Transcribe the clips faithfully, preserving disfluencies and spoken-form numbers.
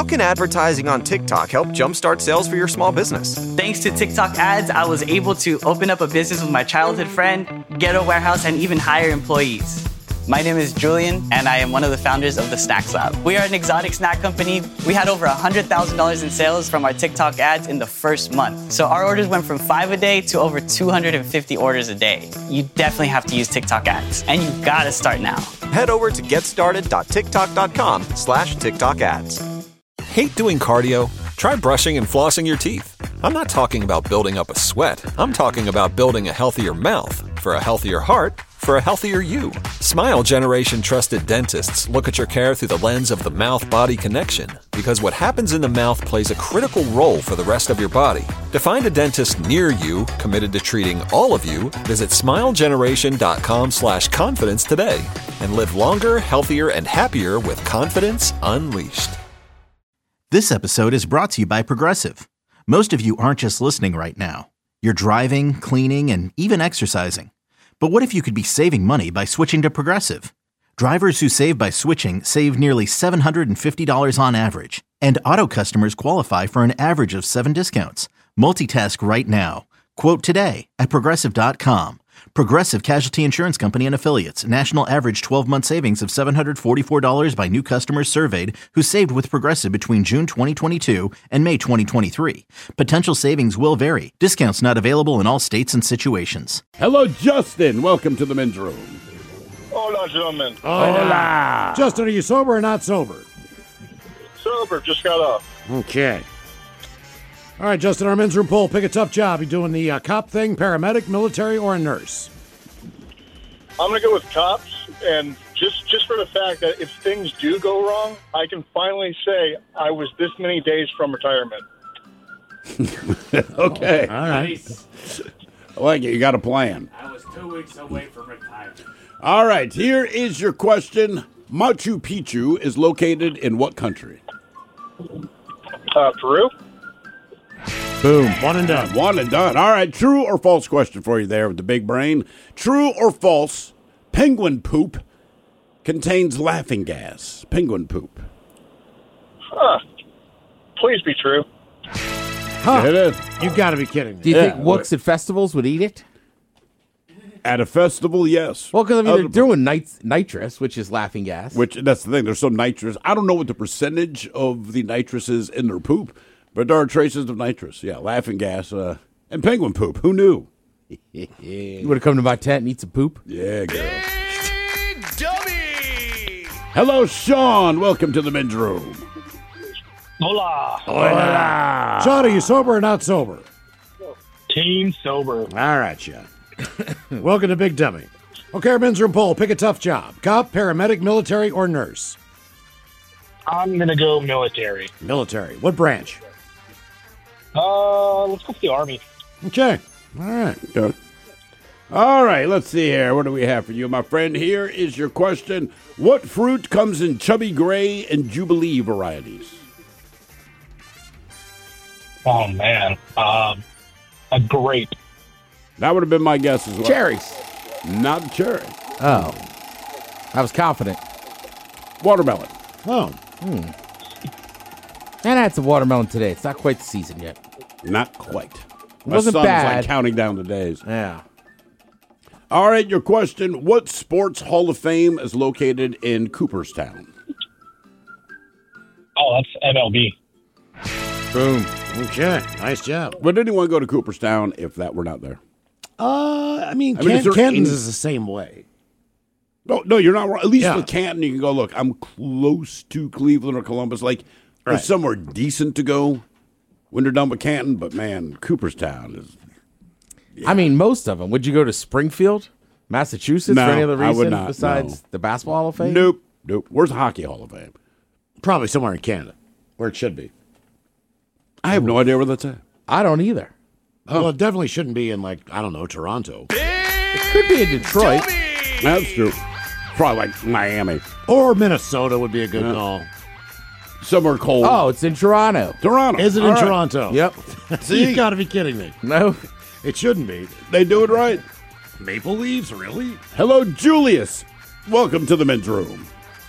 How can advertising on TikTok help jumpstart sales for your small business? Thanks to TikTok ads, I was able to open up a business with my childhood friend, get a warehouse, and even hire employees. My name is Julian, and I am one of the founders of the Snacks Lab. We are an exotic snack company. We had over one hundred thousand dollars in sales from our TikTok ads in the first month. So our orders went from five a day to over two hundred fifty orders a day. You definitely have to use TikTok ads, and you gotta start now. Head over to getstarted.tiktok.com slash TikTok ads. Hate doing cardio? Try brushing and flossing your teeth. I'm not talking about building up a sweat. I'm talking about building a healthier mouth for a healthier heart for a healthier you. Smile Generation trusted dentists look at your care through the lens of the mouth-body connection, because what happens in the mouth plays a critical role for the rest of your body. To find a dentist near you committed to treating all of you, visit smilegeneration.com slash confidence today and live longer, healthier, and happier with confidence unleashed. This episode is brought to you by Progressive. Most of you aren't just listening right now. You're driving, cleaning, and even exercising. But what if you could be saving money by switching to Progressive? Drivers who save by switching save nearly seven hundred fifty dollars on average, and auto customers qualify for an average of seven discounts. Multitask right now. Quote today at Progressive dot com. Progressive Casualty Insurance Company and Affiliates. National average twelve-month savings of seven hundred forty-four dollars by new customers surveyed who saved with Progressive between June twenty twenty-two and May twenty twenty-three. Potential savings will vary. Discounts not available in all states and situations. Hello, Justin. Welcome to the men's room. Hola, gentlemen. Hola. Justin, are you sober or not sober? Sober, just got off. Okay. All right, Justin, our men's room poll. Pick a tough job. You doing the uh, cop thing, paramedic, military, or a nurse? I'm going to go with cops, and just, just for the fact that if things do go wrong, I can finally say I was this many days from retirement. Okay. All right. Nice. I like it. You got a plan. I was two weeks away from retirement. All right, here is your question. Machu Picchu is located in what country? Uh, Peru? Boom. One and done. One and done. All right, true or false question for you there with the big brain. True or false, penguin poop contains laughing gas. Penguin poop. Huh. Please be true. Huh. It is. You got to be kidding me. Do you Yeah. think wooks at festivals would eat it? At a festival, yes. Well, because I mean, Other- they're doing nit- nitrous, which is laughing gas. Which, that's the thing, there's some nitrous. I don't know what the percentage of the nitrous is in their poop, but there are traces of nitrous. Yeah, laughing gas uh, and penguin poop. Who knew? You would have come to my tent and eat some poop? Yeah, girl. Hello, Sean. Welcome to the men's room. Hola. Hola. Sean, are you sober or not sober? Team sober. All right, Sean. Welcome to Big Dummy. Okay, our men's room poll. Pick a tough job. Cop, paramedic, military, or nurse? I'm going to go military. Military. What branch? Uh, let's go for the Army. Okay. All right. Good. All right, let's see here. What do we have for you, my friend? Here is your question. What fruit comes in chubby gray and Jubilee varieties? Oh, man. Um, a grape. That would have been my guess as well. Cherries. Not a cherry. Oh. I was confident. Watermelon. Oh. Hmm. And I had some watermelon today. It's not quite the season yet. Not quite. It My wasn't son's bad. like counting down the days. Yeah. All right, your question. What sports hall of fame is located in Cooperstown? Oh, that's M L B. Boom. Okay. Nice job. Would anyone go to Cooperstown if that were not there? Uh, I mean, I mean, is Can- there Canton's any- is the same way. No, no, you're not wrong. At least Yeah. with Canton, you can go, look, I'm close to Cleveland or Columbus. Like, there's Right. somewhere decent to go when they're done with Canton, but, man, Cooperstown is... I mean, most of them. Would you go to Springfield, Massachusetts No, for any other I reason would not, besides no. the Basketball Hall of Fame? Nope, nope. Where's the Hockey Hall of Fame? Probably somewhere in Canada, where it should be. I have no idea where that's at. I don't either. Well, it definitely shouldn't be in, like, I don't know, Toronto. It could be in Detroit. That's true. Probably like Miami. Or Minnesota would be a good Yeah. call. Somewhere cold. Oh, it's in Toronto. Toronto. Is it All in right. Toronto? Yep. See? You got to be kidding me. No. It shouldn't be. They do it right. Maple Leaves, really? Hello, Julius. Welcome to the men's room.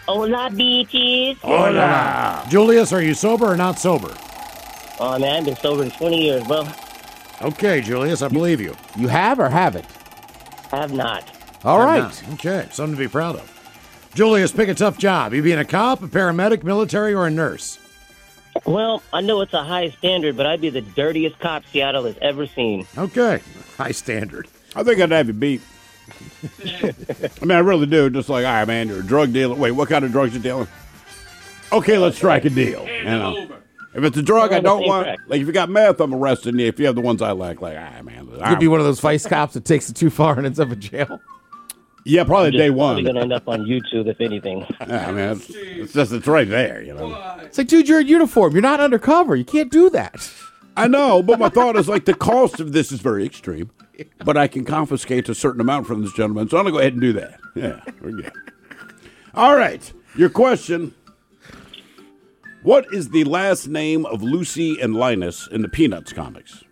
Hola, beaches. Hola. Julius, are you sober or not sober? Oh, man, I've been sober in twenty years, bro. Okay, Julius, I believe you. You have or haven't? Have not. All Have right. not. Okay, something to be proud of. Julius, pick a tough job. You being a cop, a paramedic, military, or a nurse? Well, I know it's a high standard, but I'd be the dirtiest cop Seattle has ever seen. Okay, high standard. I think I'd have you beat. I mean, I really do. Just like, all right, man, you're a drug dealer. Wait, what kind of drugs you dealing? Okay, let's strike a deal. You know, if it's a drug I don't want, like if you got meth, I'm arresting you. If you have the ones I like, like, all right, man. You'd be one of those vice cops that takes it too far and ends up in jail. Yeah, probably Just day probably one. going to end up on YouTube, if anything. Yeah, I mean, it's, it's just it's right there, you know. It's like, dude, you're in uniform. You're not undercover. You can't do that. I know, but my thought is like the cost of this is very extreme, but I can confiscate a certain amount from this gentleman, so I'm gonna go ahead and do that. Yeah, we're good. All right, your question: what is the last name of Lucy and Linus in the Peanuts comics?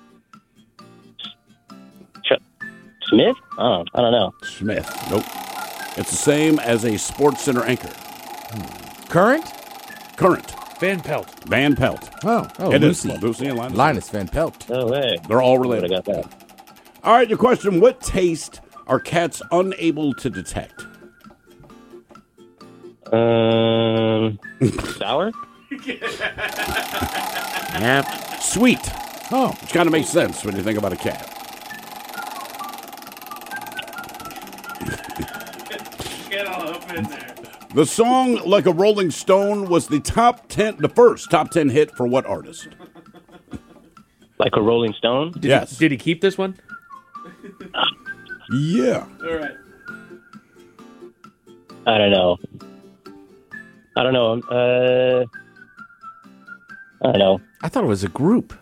Smith? Oh, I don't know. Smith. Nope. It's the same as a Sports Center anchor. Current? Current. Van Pelt. Van Pelt. Oh, Oh, It is. Lucy. Lucy and Linus. Linus Van Pelt. No way. They're all related. I got that. All right, your question: what taste are cats unable to detect? Um, sour? Yep. Sweet. Oh. Which kind of makes sense when you think about a cat. Get all up in there. The song "Like a Rolling Stone" was the top ten, the first top ten hit for what artist? Like a Rolling Stone? Did Yes. He, did he keep this one? Yeah. All right. I don't know. I don't know. Uh, I don't know. I thought it was a group.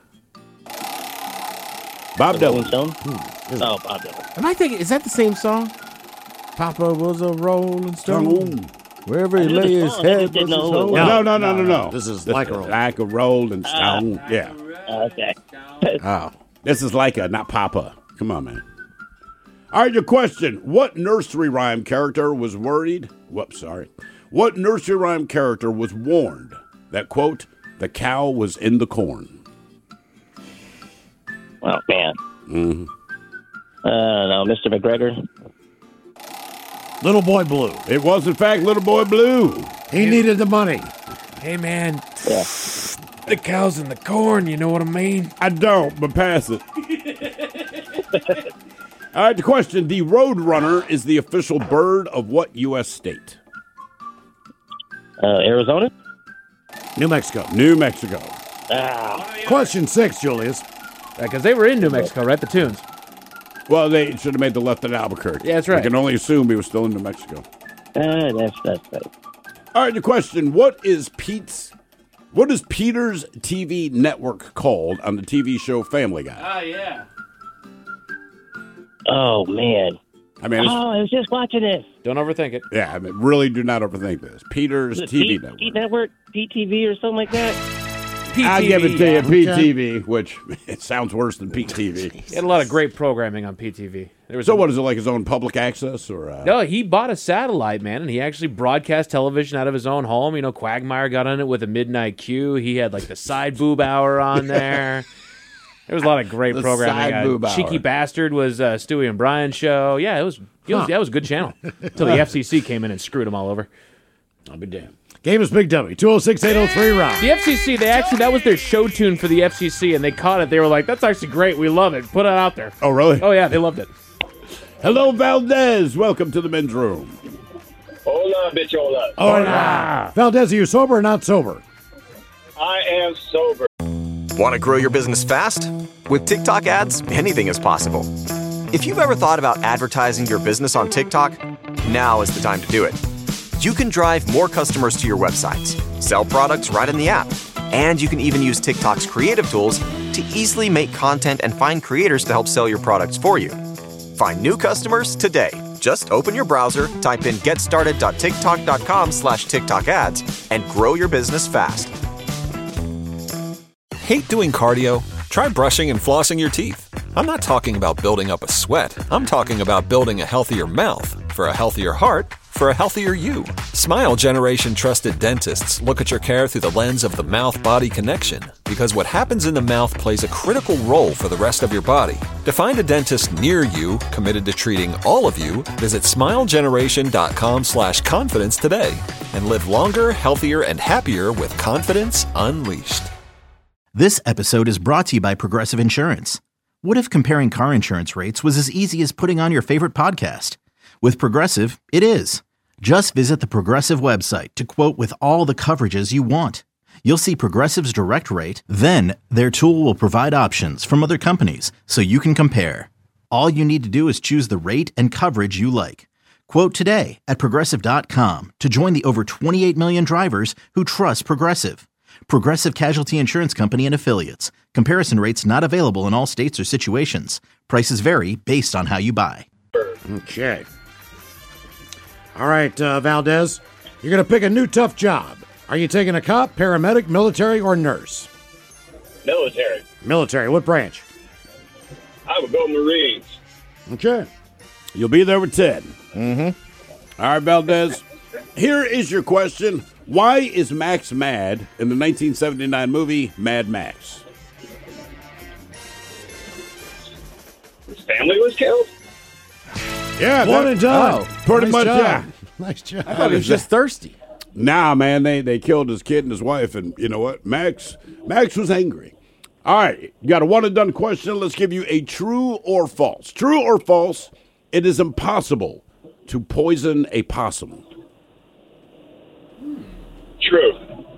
Bob The Rolling Dylan. Stone? Hmm. Oh, Bob Dylan. Am I thinking, is that the same song? Papa was a rolling stone. Wherever he I knew lay the his song, I head just didn't was know his who it home. was. No, no, no, no, no. This is This like a roll. Like a Rolling Stone. Yeah. Okay. Oh. This is like a, not Papa. Come on, man. All right, your question. What nursery rhyme character was worried? Whoops, sorry. What nursery rhyme character was warned that, quote, the cow was in the corn? Oh, man. Mm-hmm. I don't know. Mister McGregor? Little Boy Blue. It was, in fact, Little Boy Blue. He needed the money. Hey, man. Yeah. The cow's in the corn, you know what I mean? I don't, but pass it. All right, the question. The Roadrunner is the official bird of what U S state? Uh, Arizona? New Mexico. New Mexico. Ah. Question six, Julius. Because they were in New Mexico, right? The Tunes. Well, they should have made the left at Albuquerque. Yeah, that's right. I can only assume he was still in New Mexico. Uh, that's, that's right. All right, the question. What is Pete's... What is Peter's T V network called on the T V show Family Guy? Ah, yeah. Oh, man. I mean, it's, Oh, I was just watching this. Don't overthink it. yeah, I mean, really do not overthink this. Peter's Is it T V Pete, network. Pete Network? P T V or something like that? I'll give it to yeah. you, P T Okay. V, which it sounds worse than P T V. He had a lot of great programming on P T V. There was So what is it, like his own public access? or? Uh, No, he bought a satellite, man, and he actually broadcast television out of his own home. You know, Quagmire got on it with a midnight Q. He had like the side boob hour on there. There was a lot of great The programming. side Uh, boob hour. Cheeky Bastard was uh, Stewie and Brian's show. Yeah, it was. It was, Huh. yeah, it was a good channel until the F C C came in and screwed them all over. I'll be damned. Game is Big W. two oh six, eight oh three, Rob. The F C C, they actually that was their show tune for the F C C, and they caught it. They were like, "That's actually great. We love it. Put it out there." Oh, really? Oh yeah, they loved it. Hello, Valdez. Welcome to the men's room. Hola, bichola. Hola. Valdez, are you sober or not sober? I am sober. Want to grow your business fast? With TikTok ads, anything is possible. If you've ever thought about advertising your business on TikTok, now is the time to do it. You can drive more customers to your websites, sell products right in the app, and you can even use TikTok's creative tools to easily make content and find creators to help sell your products for you. Find new customers today. Just open your browser, type in getstarted.tiktok.com slash TikTok ads, and grow your business fast. Hate doing cardio? Try brushing and flossing your teeth. I'm not talking about building up a sweat. I'm talking about building a healthier mouth for a healthier heart for a healthier you. Smile Generation trusted dentists look at your care through the lens of the mouth-body connection, because what happens in the mouth plays a critical role for the rest of your body. To find a dentist near you committed to treating all of you, visit smilegeneration.com slash confidence today and live longer, healthier, and happier with confidence unleashed. This episode is brought to you by Progressive Insurance. What if comparing car insurance rates was as easy as putting on your favorite podcast? With Progressive, it is. Just visit the Progressive website to quote with all the coverages you want. You'll see Progressive's direct rate, then their tool will provide options from other companies so you can compare. All you need to do is choose the rate and coverage you like. Quote today at progressive dot com to join the over twenty-eight million drivers who trust Progressive. Progressive Casualty Insurance Company and Affiliates. Comparison rates not available in all states or situations. Prices vary based on how you buy. Okay. All right, uh, Valdez, you're going to pick a new tough job. Are you taking a cop, paramedic, military, or nurse? Military. Military. What branch? I would go Marines. Okay. You'll be there with Ted. Mm-hmm. All right, Valdez. Here is your question. Why is Max mad in the nineteen seventy-nine movie Mad Max? His family was killed? Yeah, One that- and done. oh, pretty Nice much, job. yeah. Nice job. I thought he was just thirsty. Nah, man, they, they killed his kid and his wife, and you know what? Max Max was angry. All right, you got a one and done question. Let's give you a true or false. True or false, it is impossible to poison a possum. True.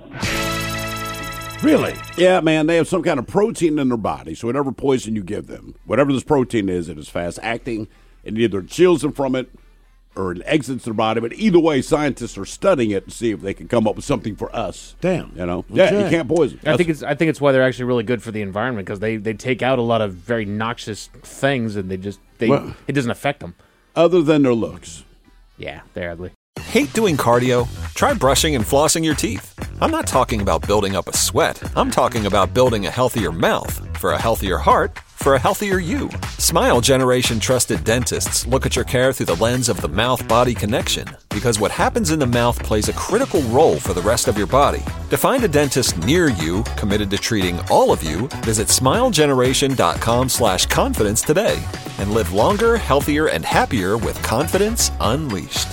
Really? Yeah, man, they have some kind of protein in their body, so whatever poison you give them, whatever this protein is, it is fast acting, and either shields them from it or it exits their body. But either way, scientists are studying it to see if they can come up with something for us. Damn. You know? Yeah, Okay. you can't poison. I think it's I think it's why they're actually really good for the environment, because they, they take out a lot of very noxious things and they just they Well- it doesn't affect them. Other than their looks. Yeah, they're ugly. Hate doing cardio? Try brushing and flossing your teeth. I'm not talking about building up a sweat. I'm talking about building a healthier mouth for a healthier heart for a healthier you. Smile Generation trusted dentists look at your care through the lens of the mouth-body connection, because what happens in the mouth plays a critical role for the rest of your body. To find a dentist near you committed to treating all of you, visit smilegeneration.com slash confidence today and live longer, healthier, and happier with confidence unleashed.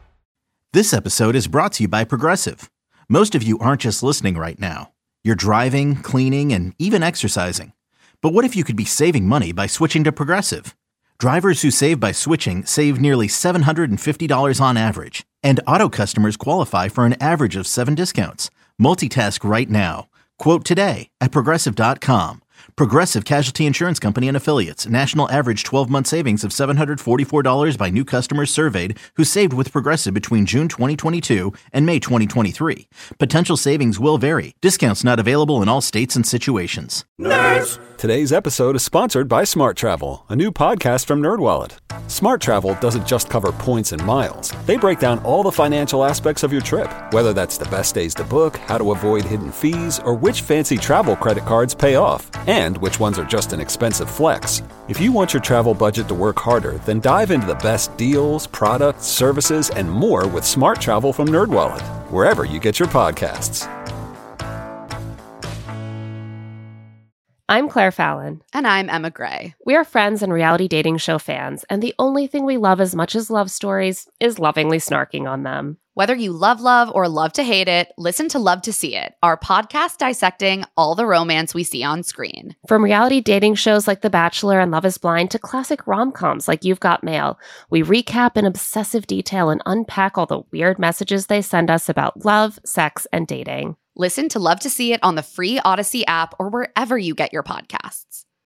This episode is brought to you by Progressive. Most of you aren't just listening right now. You're driving, cleaning, and even exercising. But what if you could be saving money by switching to Progressive? Drivers who save by switching save nearly seven hundred fifty dollars on average. And auto customers qualify for an average of seven discounts. Multitask right now. Quote today at progressive dot com. Progressive Casualty Insurance Company and Affiliates. National average twelve-month savings of seven hundred forty-four dollars by new customers surveyed who saved with Progressive between June twenty twenty-two and May twenty twenty-three. Potential savings will vary. Discounts not available in all states and situations. Nerds! Today's episode is sponsored by Smart Travel, a new podcast from NerdWallet. Smart Travel doesn't just cover points and miles. They break down all the financial aspects of your trip, whether that's the best days to book, how to avoid hidden fees, or which fancy travel credit cards pay off, and which ones are just an expensive flex. If you want your travel budget to work harder, then dive into the best deals, products, services, and more with Smart Travel from NerdWallet, wherever you get your podcasts. I'm Claire Fallon. And I'm Emma Gray. We are friends and reality dating show fans, and the only thing we love as much as love stories is lovingly snarking on them. Whether you love love or love to hate it, listen to Love to See It, our podcast dissecting all the romance we see on screen. From reality dating shows like The Bachelor and Love is Blind to classic rom-coms like You've Got Mail, we recap in obsessive detail and unpack all the weird messages they send us about love, sex, and dating. Listen to Love to See It on the free Odyssey app or wherever you get your podcasts.